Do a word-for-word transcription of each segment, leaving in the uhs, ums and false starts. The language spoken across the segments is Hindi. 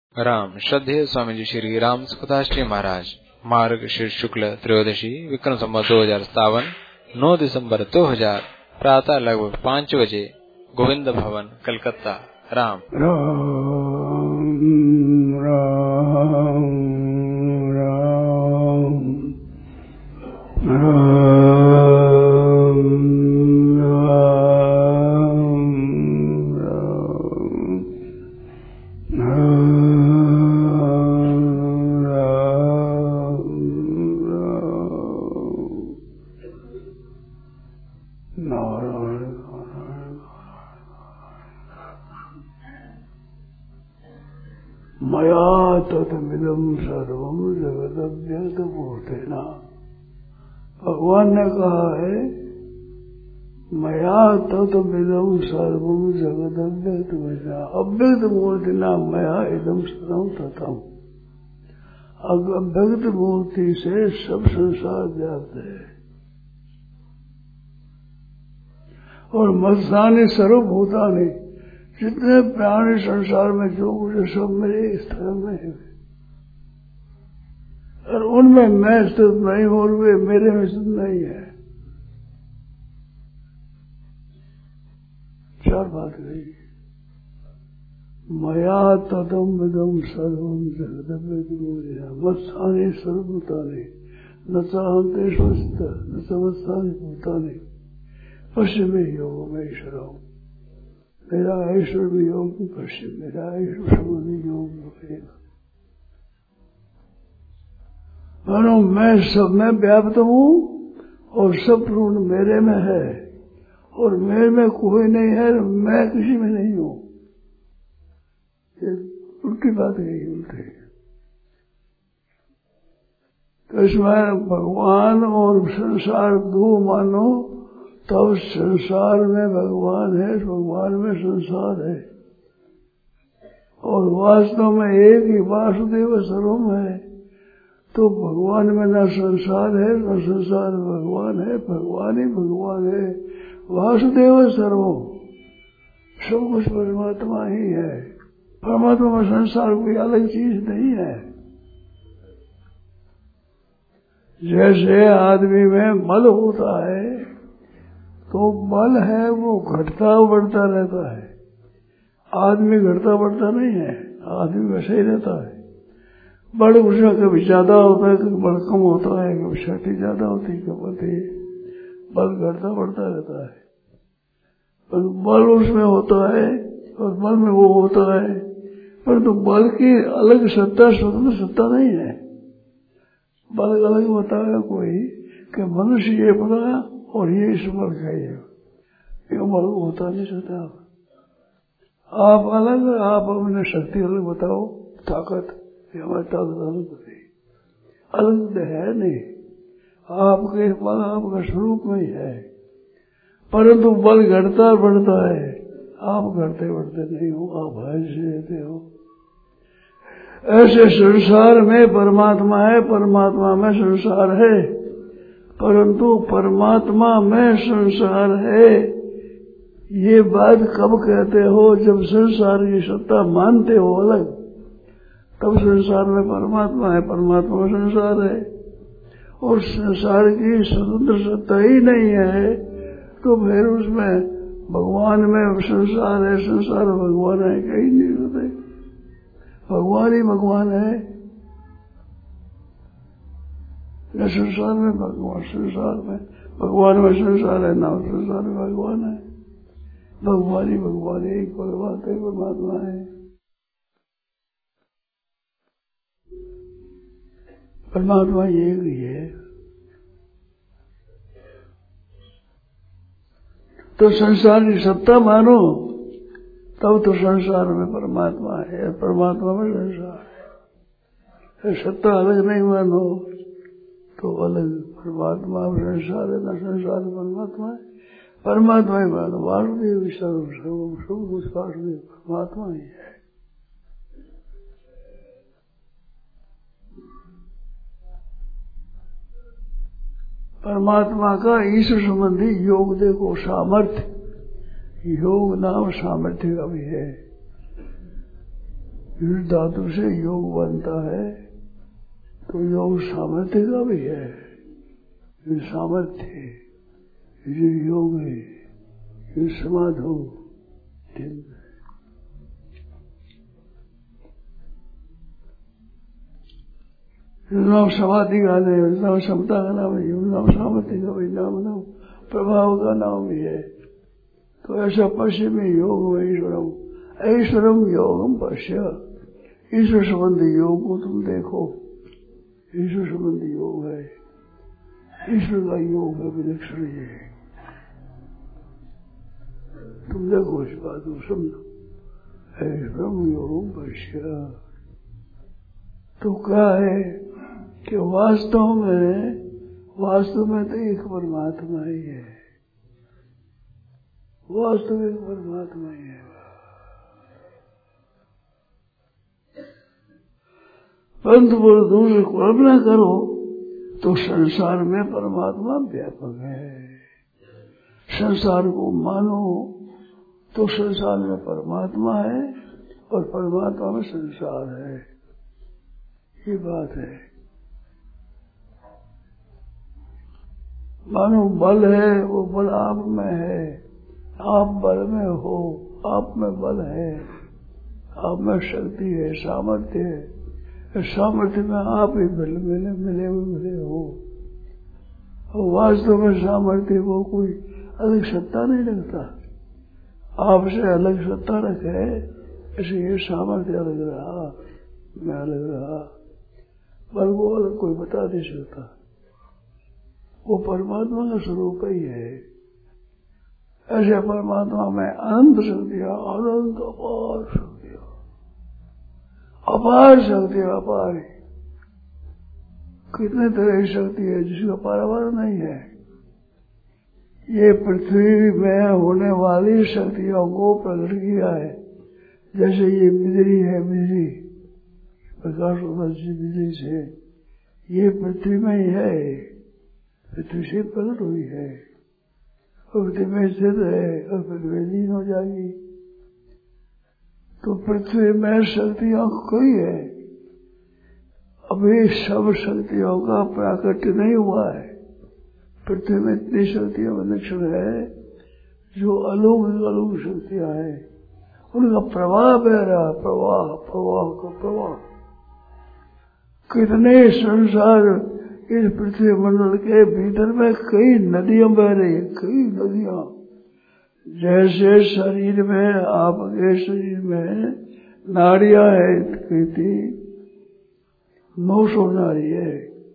राम श्रद्धेय स्वामी जी श्री राम सुखदास जी महाराज मार्ग शीर्ष शुक्ल त्रयोदशी विक्रम संवत दो हजार सतावन नौ दिसंबर दो हजार प्रातः लगभग पाँच बजे गोविंद भवन कलकत्ता। राम राम राम राम मया तदमिदं सर्वं जगदव्यक्तमूर्तिना। भगवान ने कहा है मया तदमिदं सर्वं जगदव्यक्तमूर्तिना अव्यक्त मूर्तिना मया इदं सर्वं ततम्। अव्यक्त मूर्ति से सब संसार व्याप्त है और मत्सानि सर्वभूतानि जितने प्राणी संसार में जो कुछ सब मेरे स्थिर में है और उनमें मैं स्थित नहीं हूं और वे मेरे में स्थित नहीं है। चार बात रही। मया तदम विदम सर्वम जगदव्यक्तमूर्तिना मत्सानि सर्वभूतानि न चाहन्ते स्वस्थ न समस्तानि भूतानि पश्चिमे योगमेश्वरम्। मेरा ईश्वर भी योग पश्चिम मेरा ईश्वर समाधि योग रहेगा। मानो मैं सब में व्याप्त हूँ और सब पूर्ण मेरे में है और मेरे में कोई नहीं है, मैं किसी में नहीं हूँ। ये उल्टी बात है, उल्टी। तो इसमें भगवान और संसार दो मानो तब संसार में भगवान है, भगवान में संसार है और वास्तव में एक ही वासुदेव सर्वम है। तो भगवान में न संसार है न संसार में भगवान है, भगवान ही भगवान है। वासुदेव सर्वम सब कुछ परमात्मा ही है। परमात्मा में संसार कोई अलग चीज नहीं है। जैसे आदमी में मल होता है तो बल है वो घटता बढ़ता रहता है, आदमी घटता बढ़ता नहीं है, आदमी वैसे ही रहता है। बल उसका कभी ज्यादा होता है, कभी बल कम होता है, कभी शक्ति ज्यादा होती है, कभी बल घटता बढ़ता रहता है। पर बल उसमें होता है और बल में वो होता है, परंतु तो बल की अलग सत्ता स्वतंत्र सत्ता नहीं है। बल अलग बताया कोई कि मनुष्य ये बड़ा और ये इस बल का ही है, ये बल होता नहीं सकता। आप अलग, आप अपने शक्ति अलग बताओ, ताकत हमारी ताकत अलग होती अलग है नहीं। आपके बल आपका स्वरूप में ही है, परंतु बल घटता बढ़ता है, आप घटते बढ़ते नहीं हो, आप ऐसे रहते हो। ऐसे संसार में परमात्मा है, परमात्मा में संसार है, परंतु परमात्मा में संसार है ये बात कब कहते हो? जब संसार की सत्ता मानते हो अलग, तब संसार में परमात्मा है, परमात्मा में संसार है। और संसार की स्वतंत्र सत्ता ही नहीं है तो फिर उसमें भगवान में संसार है, संसार में भगवान है, कहीं नहीं होते। भगवान ही भगवान है, न संसार में भगवान, संसार में भगवान में संसार है, ना संसार में भगवान है। भगवान ही भगवान है, एक भगवान है, परमात्मा है। परमात्मा एक ही है। तो संसार की सत्ता मानो तब तो संसार में परमात्मा है, परमात्मा में संसार है। सत्ता अलग नहीं मानो तो अलग परमात्मा संसार है, न संसार परमात्मा है। परमात्मा ही मानो, वासुदेव सर्व सर्व सब कुछ वासुदेव परमात्मा ही है। परमात्मा का ईश्वर संबंधी योग देखो, सामर्थ्य, योग नाम सामर्थ्य का भी है। इस धातु से योग बनता है तो योग सामर्थ्य का भी है। ये सामर्थ्य, ये योग है, ये समाधो, नाम समाधि का नाम, नाम क्षमता का नाम है, नाम सामर्थ्य का भी नाम, नाम प्रभाव का नाम भी है। तो ऐसा पश्चिमी योग में ईश्वरम, ऐश्वरम योगम पश्य, ईश्वर संबंधी योग को तुम देखो। ईश्वर संबंधी योग है, ईश्वर का योग है विलक्षण। ये तुम देखो इस बात को समझो। ऐश्वरम योगम पश्य तो क्या है कि वास्तव में वास्तव में तो एक परमात्मा ही है, वास्तविक परमात्मा ही है। परंतु वो दूसरे कल्पना करो तो संसार में परमात्मा व्यापक है। संसार को मानो तो संसार में परमात्मा है और परमात्मा में संसार है। ये बात है। मानो बल है, वो बल आप में है, आप बल में हो, आप में बल है, आप में शक्ति है, सामर्थ्य है। सामर्थ्य में आप ही मिले मिले मिले हुए मिले हो। और वास्तव में सामर्थ्य वो कोई अलग सत्ता नहीं रखता, आपसे अलग सत्ता रखे, इसलिए सामर्थ्य अलग रहा, मैं अलग रहा, पर वो अलग कोई बता नहीं सकता। वो परमात्मा का स्वरूप ही है। ऐसे परमात्मा में अनंत शक्तियां, अनंत अपार शक्तियां, अपार शक्ति, अपार कितने तरह की शक्ति है जिसका पारावार नहीं है। ये पृथ्वी में होने वाली शक्तियों को प्रकट किया है। जैसे ये बिजली है, बिजली प्रकाश बिजली से, ये पृथ्वी में ही है, पृथ्वी से प्रकट हुई है, पृथ्वी में स्थित है और पृथ्वी लीन हो जाएगी। तो पृथ्वी में शक्तियां कोई है, अभी सब शक्तियों का प्राकट्य नहीं हुआ है। पृथ्वी में इतनी शक्तियां विलक्षण है जो अलौकिक अलौकिक शक्तियां हैं, उनका प्रवाह बह रहा, प्रवाह प्रवाह का प्रवाह। कितने संसार इस पृथ्वी मंडल के भीतर में कई नदियां बह रही है, कई नदियां। जैसे शरीर में, आपके शरीर में नाड़ियां है, कहती नौ सौ नाड़ी है,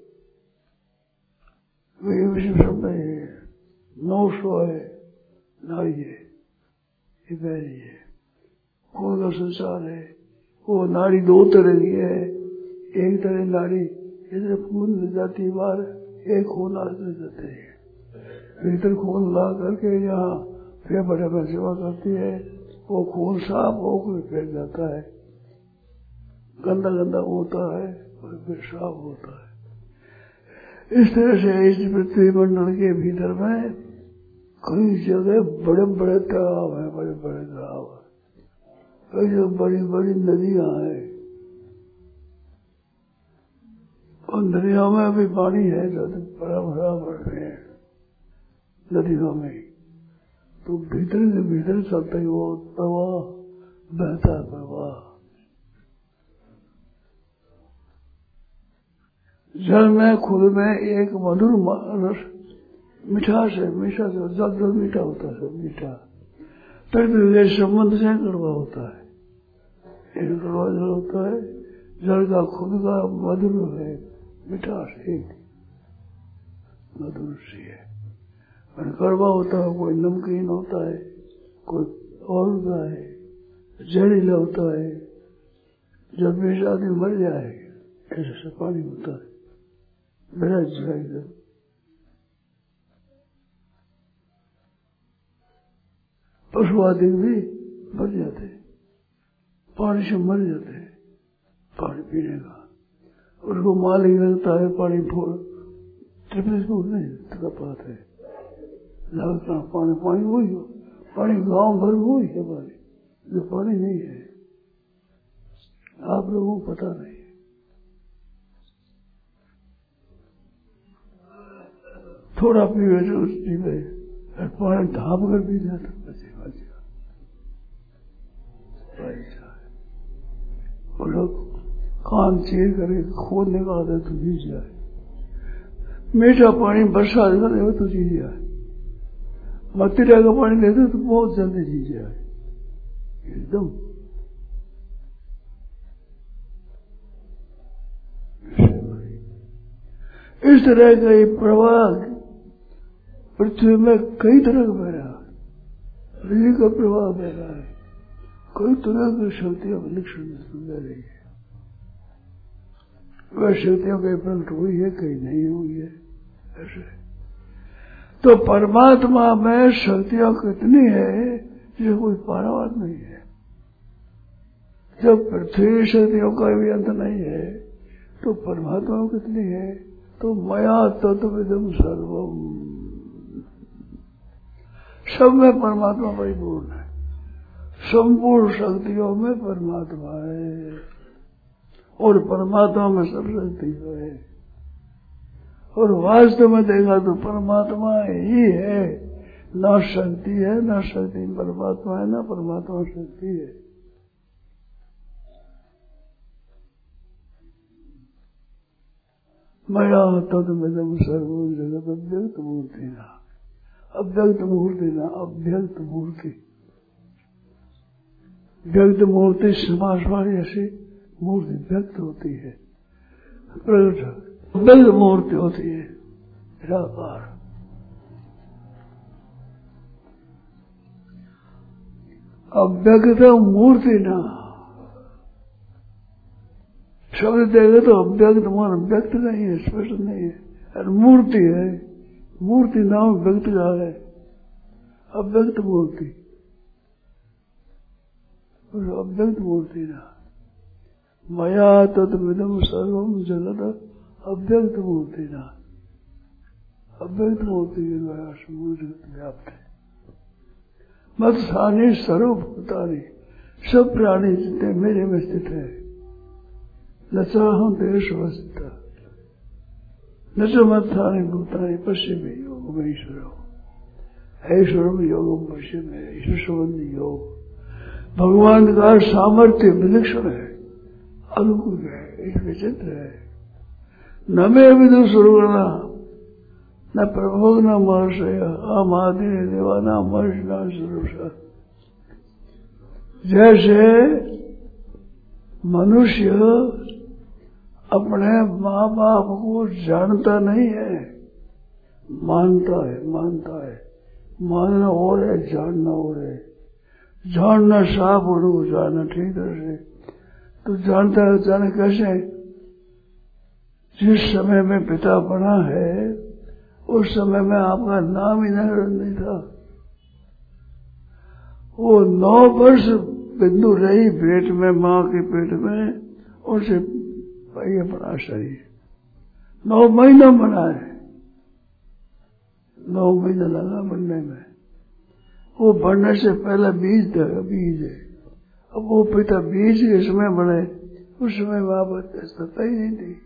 वे विश्व शब्द है, नौ सौ है नाड़ी है, ये बह रही है। कौन का संसार है, वो नाड़ी दो तरह की है। एक तरह नाड़ी इधर खून ले जाती बाहर, एक खून आगे जाते है। भीतर खून ला करके यहाँ फेफड़े में सेवा करती है, वो खून साफ होकर फेंक जाता है, गंदा गंदा होता है और फिर साफ होता है। इस तरह से इस पृथ्वी मंडल के भीतर में कई जगह बड़े बड़े तालाब है, बड़े बड़े तालाब है, कई जगह बड़ी बड़ी नदियां हैं। और नदियों में भी पानी है, बड़ा भरा बढ़ रहे हैं नदियों में। तो भीतर से भीतर चलता ही वो प्रवाह बहता प्रवाह। जल में खुद में एक मधुर रस मिठास है, मीठा से जल जल मीठा होता है, सब मीठा। प्रकृति के संबंध से कड़वा होता है, एक कड़वा जल होता है, जल का खुद का मधुर है, मिठास एक मधुर सी है। और कड़वा होता है, कोई नमकीन होता है, कोई और होता है, जहरीला होता है। जब भी आदमी मर जाए ऐसे से पानी होता है, बड़ा जहरीला। पशु आदि भी मर जाते, पानी से मर जाते, पानी पीने का। उसको मालिक लगता है पानी फोड़, ट्रिपल नहीं तक पाता है, लगता पानी पानी वही हो, पानी गांव भर वही है पानी, जो पानी नहीं है। आप लोगों को पता नहीं। थोड़ा पीवे जो पीवे पानी ढाप कर पी जाता बचे बचे वो लोग कान चीर करके खोद निकालते तो जी जाए। मीठा पानी बरसात करे वो तो जी जाए। मतीरा का पानी लेते तो बहुत जल्दी जी जाए एकदम। इस तरह का ये प्रवाह पृथ्वी में कई तरह का बह रहा है। बिजली का प्रवाह बह रहा है, कई तरह की शक्तियां विलक्षण बह रही है। वह शक्तियों कहीं प्रकट हुई है, कहीं नहीं हुई है। ऐसे तो परमात्मा में शक्तियां कितनी है जिसे कोई पारावार नहीं है। जब पृथ्वी शक्तियों का भी अंत नहीं है तो परमात्मा कितनी है। तो मया तत्विदम सर्वम, सब में परमात्मा परिपूर्ण है। संपूर्ण शक्तियों में परमात्मा है और परमात्मा में सब शक्ति है। और वास्तव में देखा तो परमात्मा ही है, ना शक्ति है, ना शक्ति परमात्मा है, ना परमात्मा शक्ति है। मया तत्विदम सर्वम जगत अव्यक्त मूर्ति ना, अव्यक्त मूर्ति ना, अव्यक्त मूर्ति। व्यक्त मूर्ति समास वाली ऐसी मूर्ति व्यक्त होती है, प्रकट व्यक्त मूर्ति होती है निराकार। अव्यक्त मूर्ति ना, शब्द देखे तो अव्यक्त मान व्यक्त नहीं है, स्पष्ट नहीं है, और मूर्ति है। मूर्ति नाम व्यक्त का है, अव्यक्त मूर्ति, अव्यक्त मूर्ति ना। मया तत्विदम सर्वम जगत अव्यक्त मूर्ति ना, अव्यक्त मूर्ति के द्वारा समूह जगत व्याप्त है। मत सानी सर्वभूतानि, सब प्राणी जितने मेरे में स्थित है। न चाहूं देश अवस्थित, न च मत्थानि भूतानि पश्चिमी योग में ईश्वर ऐश्वर्म योगम पश्चिम ईश्वर संबंधी योग। भगवान का सामर्थ्य विलक्षण है, अनुकूल है, एक विचित्र है। न मे विदु सुरगणा न प्रभोग न महर्षय आम आदि देवाना महर्षिना सुरुषा। जैसे मनुष्य अपने माँ बाप को जानता नहीं है, मानता है, मानता है। मानना और है, जानना और है। जानना साफ और जानना ठीक तरह से तो जानता है। जाने कैसे? जिस समय में पिता बना है उस समय में आपका नाम ही नहीं था। वो नौ वर्ष बिंदु रही पेट में, माँ के पेट में, उनसे ये बना शरीर। नौ महीना बना है, नौ महीना लगा बनने में। वो बढ़ने से पहले बीज था, बीज है। अब वो पिता बीज के समय बने, उस समय वापस सत्ता ही नहीं थी।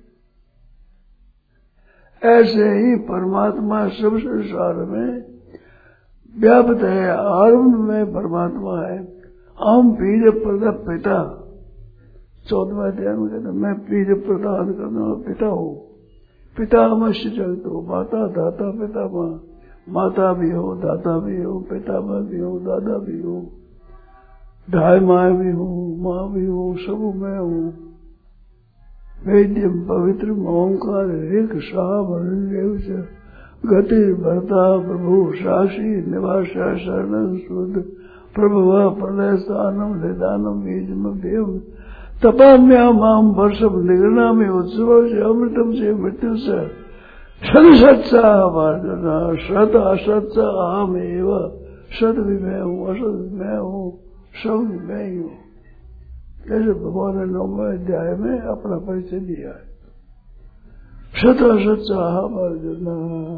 ऐसे ही परमात्मा सब संसार में व्याप्त है। आरंभ में परमात्मा है। हम बीज प्रदा पिता, चौदहवें अध्याय में कहते मैं बीज प्रदान करने वाला पिता हूँ। पिता अवश्य जगत हो, माता दाता पिता माँ। माता भी हो, दाता भी हो, पिता माँ भी हो, दादा भी हो, ढाई माँ भी हो, माँ भी हो, सब मैं हूँ। वेद्यम पवित्र ओंकार एक साम गति भरता प्रभु साक्षी निवासा शरण शुद्ध प्रभु प्रलय स्थानम निदानम बीजम देव तपाम्या माम वर्षम निगणा में उत्सव से अमृतम से मृत्यु से सद सच्चा वार्जना सत असत अहम एव। सत भी मैं हूँ, असत भी मैं हूँ, सब भी मैं ही हूँ। जैसे भगवान ने नौवें अध्याय में अपना परिचय दिया है। सत असत अहम अर्जुना,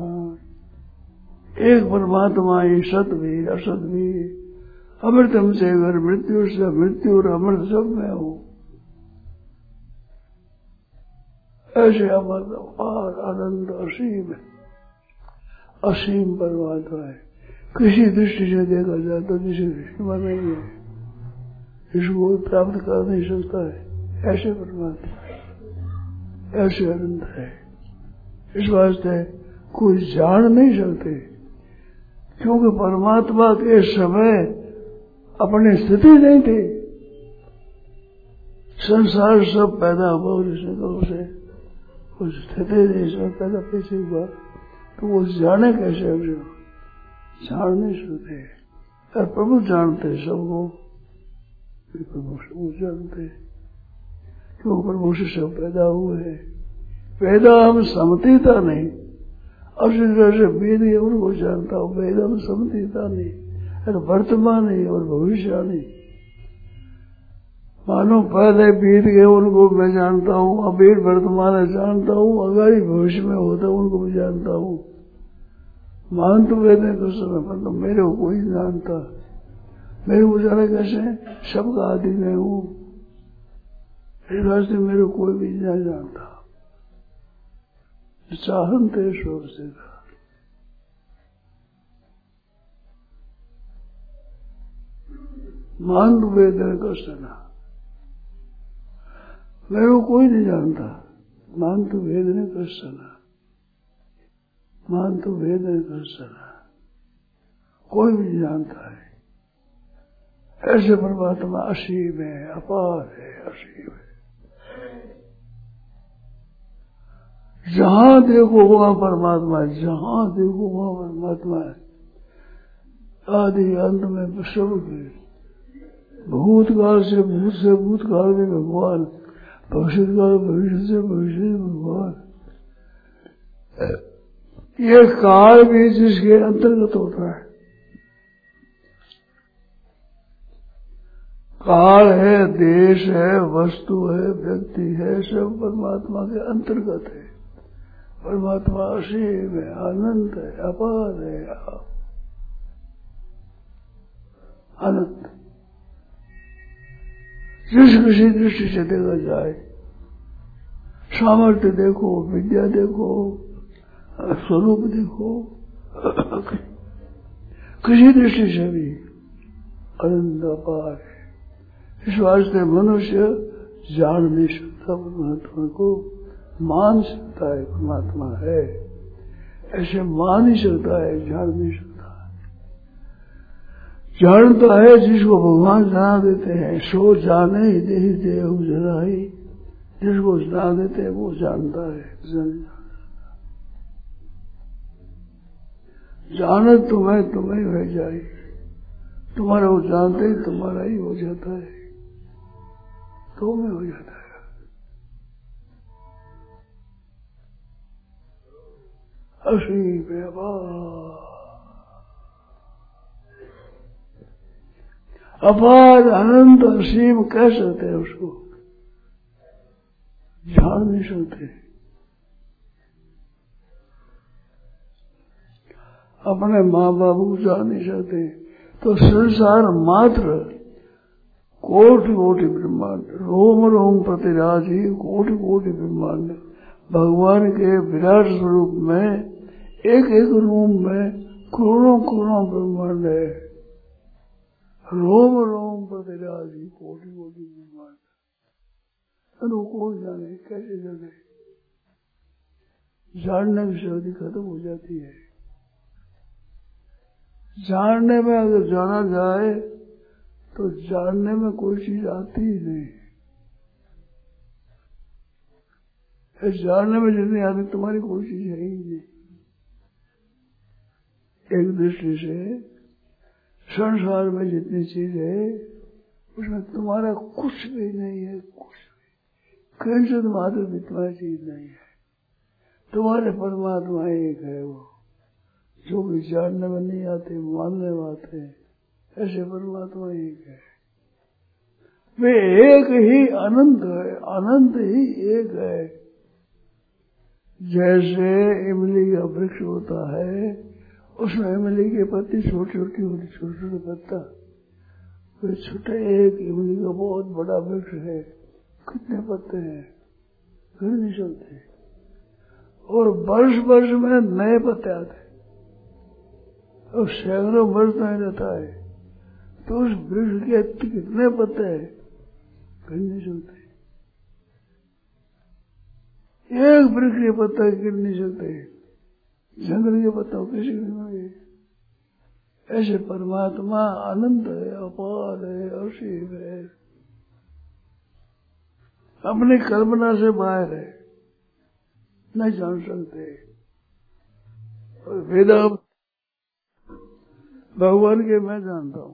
एक परमात्मा ही सत भी असत भी अमृतम से मृत्यु से मृत्यु और अमृत सब मैं हूँ। ऐसे हमारा अपार आनंद असीम है, असीम परमात्मा है। किसी दृष्टि से देखा जाए तो किसी दृष्टि में नहीं है, इसको कोई प्राप्त कर नहीं सकता है। ऐसे परमात्मा है, ऐसे अनंत है। इस वास्ते कोई जान नहीं सकते, क्योंकि परमात्मा के समय अपनी स्थिति नहीं थी। संसार सब पैदा हुआ उसे उस स्थिति नहीं, सब पैदा कैसे हुआ, तो वो जाने कैसे? अभी जान नहीं सकते। और प्रभु जानते सबको, प्रभु सबको जानते, क्यों प्रभु से सब पैदा हुए हैं। पैदा हम समतीता नहीं, और जिस तरह से वेद है उनको जानता हूँ, वेद हम समतीता नहीं, और वर्तमान नहीं और भविष्य नहीं। मानो पहले बीत गए उनको मैं जानता हूँ, अभी वर्तमान जानता हूँ, अगर भविष्य में होता उनको भी जानता हूँ। मान तो कहते तो समय पर तो मेरे को कोई जानता, मेरे को जाना कैसे? सबका आदि मैं हूँ, इस वास्ते मेरे को कोई भी नहीं जानता। चाहते शोर से मान तो वेदन कष्टना, मेरे को कोई नहीं जानता। मान तो वेदन कष्टना, मान तो वेदन कष्टना, कोई भी नहीं जानता है। ऐसे परमात्मा असीम है, अपार है, असीम है। जहां देखो वहां परमात्मा है, जहां देखो वहां परमात्मा है। आदि अंत में सब भूतकाल से भूत से भूतकाल में भगवान, भविष्य काल भविष्य से भविष्य में भगवान। ये काल भी जिसके अंतर्गत होता है। काल है, देश है, वस्तु है, व्यक्ति है, सब परमात्मा के अंतर्गत है। परमात्मा असीम है, अनंत है, अपार है, अनंत। जिस किसी दृष्टि से देखा जाए, सामर्थ्य देखो, विद्या देखो, स्वरूप देखो, किसी दृष्टि से भी अनंत अपार है। इस वास्ते मनुष्य जान नहीं सकता परमात्मा को, मान सकता है परमात्मा है, ऐसे मान ही सकता है, जान नहीं सकता। जानता है जिसको भगवान जना देते हैं, सो जाने ही दे ही देव जनाई। जिसको जना देते हैं वो जानता है, जन जानत तुम्हें तुम्हें हो जाए, तुम्हारा वो जानते ही तुम्हारा ही हो जाता है, तो में हो जाता है। असीम अपार, अपार अनंत असीम कह सकते हैं उसको, जान नहीं सकते। अपने माँ बाबू को जान नहीं सकते, तो संसार मात्र कोटि कोटि ब्रह्मांड, रोम रोम प्रतिराजी कोटि कोटि ब्रह्मांड, भगवान के विराट स्वरूप में एक एक रूम में करोड़ों करोड़ों ब्रह्मांड है। रोम रोम प्रतिराजी कोटि कोटि ब्रह्मांड, कौन जाने कैसे जाने? जानने की शक्ति खत्म हो जाती है। जानने में अगर जाना जाए तो जानने में कोई चीज आती ही नहीं। जानने में जितनी आती तुम्हारी कोई चीज है ही नहीं। एक दृष्टि से संसार में जितनी चीज है उसमें तुम्हारा कुछ भी नहीं है, कुछ भी किंचित मात्र भी तुम्हारी चीज नहीं है। तुम्हारे परमात्मा एक है, वो जो भी जानने में नहीं आते मानने में आते हैं, ऐसे परमात्मा एक है। वे एक ही अनंत है, अनंत ही एक है। जैसे इमली का वृक्ष होता है, उसमें इमली के पत्ती छोटी छोटी होती, छोटे छोटे पत्ता, वे छोटे एक इमली का बहुत बड़ा वृक्ष है, कितने पत्ते हैं, गिर नहीं सकते। और वर्ष वर्ष में नए पत्ते आते, और सैकड़ों वर्ष नहीं रहता है, तो उस वृक्ष के कितने पत्ते हैं, गिर नहीं सकते। एक वृक्ष के पत्ते गिर नहीं सकते, जंगल के पत्तों किसी नहीं। ऐसे परमात्मा अनंत है, अपार है, असीम है, अपनी कल्पना से बाहर है, नहीं जान सकते। और वेदा भगवान के मैं जानता हूँ,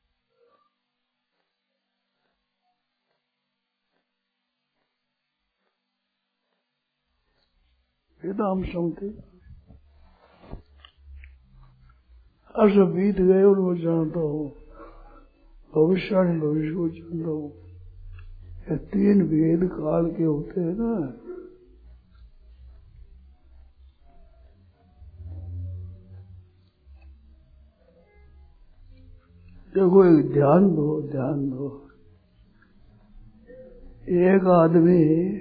वेदा हम सुनते, अब सब बीत गए और वो जानता हूँ, भविष्यवाणी भविष्य को जानता हूँ। ये तीन वेद काल के होते हैं ना, देखो एक ध्यान दो, ध्यान दो। एक आदमी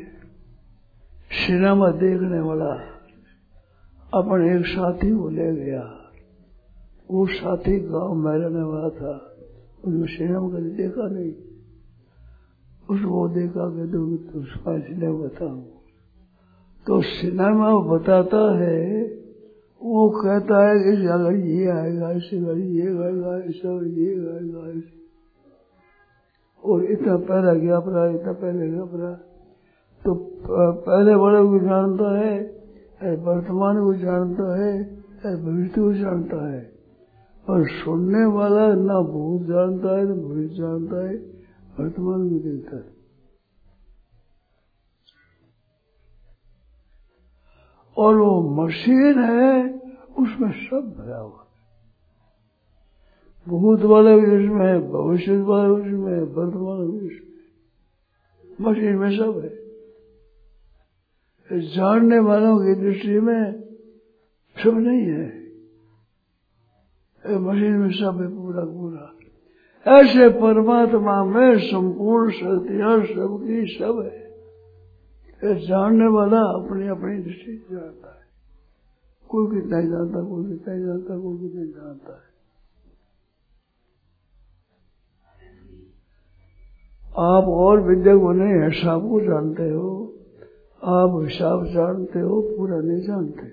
सिनेमा देखने वाला अपने एक साथी को ले गया, वो साथी गांव में रहने वाला था, उसको सिनेमा कभी देखा नहीं, उसको देखा कि तो उसका सिनेमा बताऊं, तो सिनेमा बताता है, वो कहता है कि इस अगर ये आएगा, इससे अगर ये आएगा, इससे अगर ये आएगा, और इतना पहला गया पड़ा, इतना पहले गया पड़ा, तो पहले वाले को जानता है, वर्तमान को जानता है, भविष्य को जानता है, पर सुनने वाला ना भूत जानता है, ना भविष्य जानता है, वर्तमान को देखता है। और वो मशीन है, उसमें सब भरा हुआ है, भूत वाला भी उसमें है, भविष्य वाला भी उसमें है, वर्तमान भी उसमें, मशीन में सब है। जानने वालों की दृष्टि में सब नहीं है, मशीन में सब है, पूरा पूरा। ऐसे परमात्मा में संपूर्ण शक्तियां सबकी सब है। जानने वाला अपनी अपनी दृष्टि से जानता है, कोई कितना ही जानता, कोई कितना ही जानता, कोई कितना ही जानता है। आप और विद्या को नहीं, हिसाब को जानते हो, आप हिसाब जानते हो, पूरा नहीं जानते।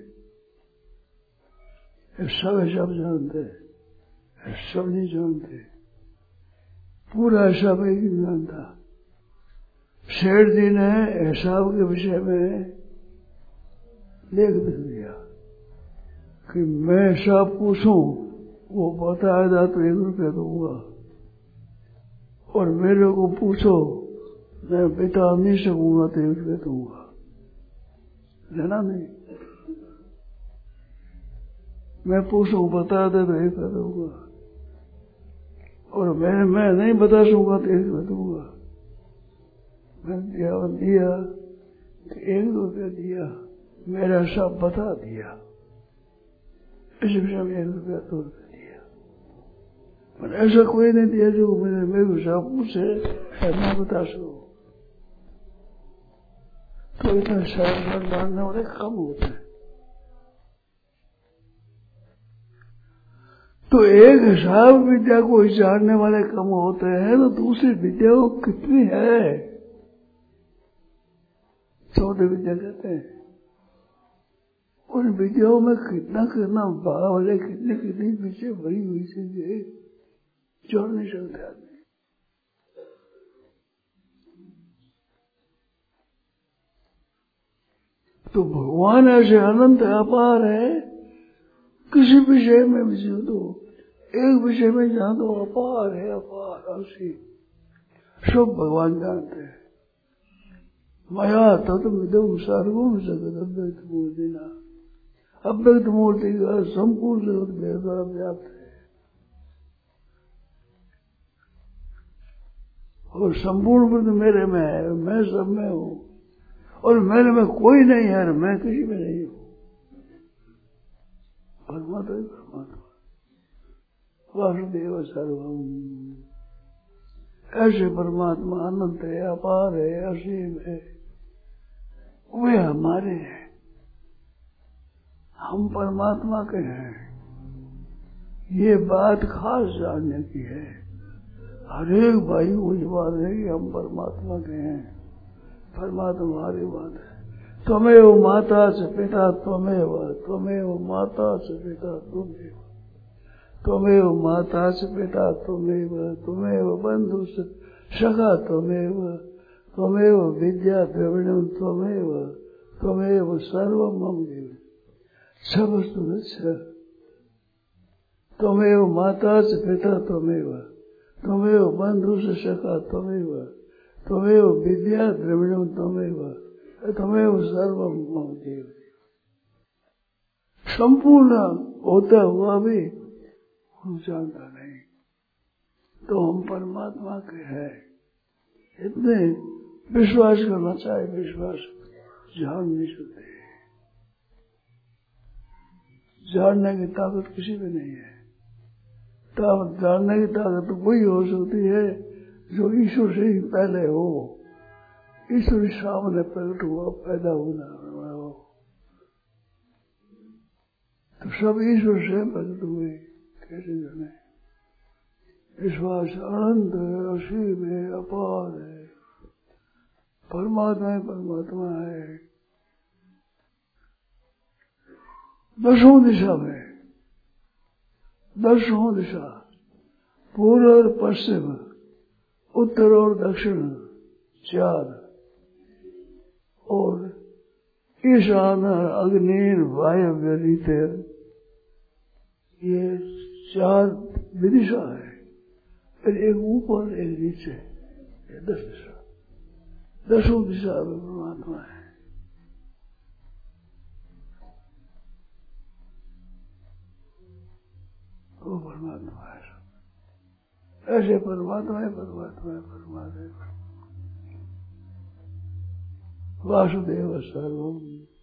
सब हिसाब जानते हैं, सब नहीं जानते, पूरा हिसाब एक ही जानता। शेर जी ने हिसाब के विषय में लेख लिख दिया कि मैं हिसाब पूछूं, वो बताएगा तो एक रुपया दूंगा, और मेरे को पूछो मैं बता नहीं सकूंगा तो एक रुपया दूंगा, लेना नहीं। मैं पूछूं बता दे तो एक रुपया दूंगा, और मैं मैं नहीं बता सकूंगा तो एक रुपया दूंगा। मैंने दिया दिया तो एक रुपया दिया, मेरा सब बता दिया, इस विषय में एक रुपया दो रुपया दिया। पर ऐसा कोई नहीं दिया जो मेरे मेरे सब पूछे मैं बता सकूं। तो इतना शरण मानने वाले कम होते हैं। तो एक हिसाब विद्या को जानने वाले कम होते हैं, तो दूसरी विद्या को कितनी है, चौदह विद्या कहते हैं। उन विद्याओं में कितना कितना भाव है, कितने कितनी विषय भरी हुई चीजें जोड़ नहीं सकते आदमी। तो भगवान ऐसे अनंत अपार है, किसी विषय में भी जो तो एक विषय में जहां तो अपार है, अपार असी सब भगवान जानते हैं। माया तत्विदं सर्वं जगत् अव्यक्त मूर्तिना, अव्यक्त मूर्ति का संपूर्ण जगत मेरे द्वारा व्याप्त है, और संपूर्ण बुद्ध मेरे में है, मैं सब में हूँ, और मेरे में कोई नहीं है, मैं किसी में नहीं हूँ। परमात्मा परमात्मा वासुदेव सर्वम, ऐसे परमात्मा अनंत है, अपार है, असीम है, हमारे हैं, हम परमात्मा के हैं। ये बात खास जानने की है। हर एक भाई को ये बात है कि हम परमात्मा के हैं, परमात्मा हमारी बात है। त्वमेव माता च पिता त्वमेव, त्वमेव माता च पिता त्वमेव, त्वमेव माता च पिता त्वमेव, त्वमेव बंधु सखा त्वमेव, त्वमेव विद्या द्रविणम त्वमेव, त्वमेव सर्वं मम जीवन सबस्तु। त्वमेव माता च पिता त्वमेव, त्वमेव बंधु सखा त्वमेव, त्वमेव विद्या द्रविणम त्वमेव, त्वमेव सर्वं मम जीवन। संपूर्ण होता हुआ भी हम जानता नहीं, तो हम परमात्मा के हैं। इतने विश्वास करना चाहिए। विश्वास जान नहीं सकते, जानने की ताकत किसी में नहीं है। ताकत जानने की ताकत तो वही हो सकती है जो ईश्वर से ही पहले हो, ईश्वर सामने प्रकट हुआ, पैदा होना हो, तो सब ईश्वर से प्रकट हुए। कैसे जाने? विश्वास अनंत है, असीम है, अपार है, परमात्मा है, परमात्मा है। दसों दिशा में, दसों दिशा, पूर्व और पश्चिम, उत्तर और दक्षिण, चार, और ईशान अग्नि वायव्य रीते, ये चार विदिशा है। फिर एक ऊपर एक नीचे, ये दस दिशा, दसों दिशा में परमात्मा है। वो परमात्मा है। ऐसे परमात्मा है, परमात्मा है, परमात्मा है। वासुदेव सर्वम,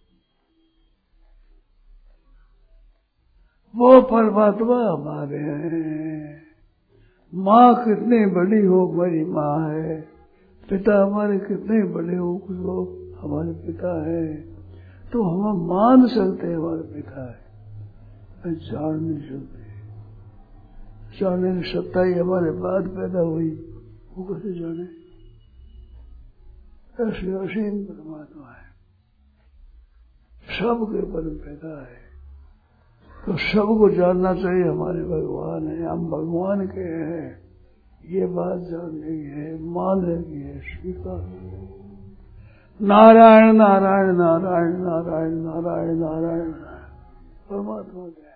वो परमात्मा हमारे हैं। माँ कितनी बड़ी हो मेरी माँ है, पिता हमारे कितने बड़े हो कुछ लोग हमारे पिता है, तो हम मान सकते हैं हमारे पिता है, मैं जान नहीं सकते। जानने की सत्ता ही हमारे बाद पैदा हुई, वो कैसे जाने? ऐसे असीम परमात्मा है, सबके परम पैदा है, तो सबको जानना चाहिए हमारे भगवान है, हम भगवान के हैं। ये बात जानने की है, मानने की है, स्वीकार। नारायण नारायण नारायण नारायण नारायण नारायण परमात्मा के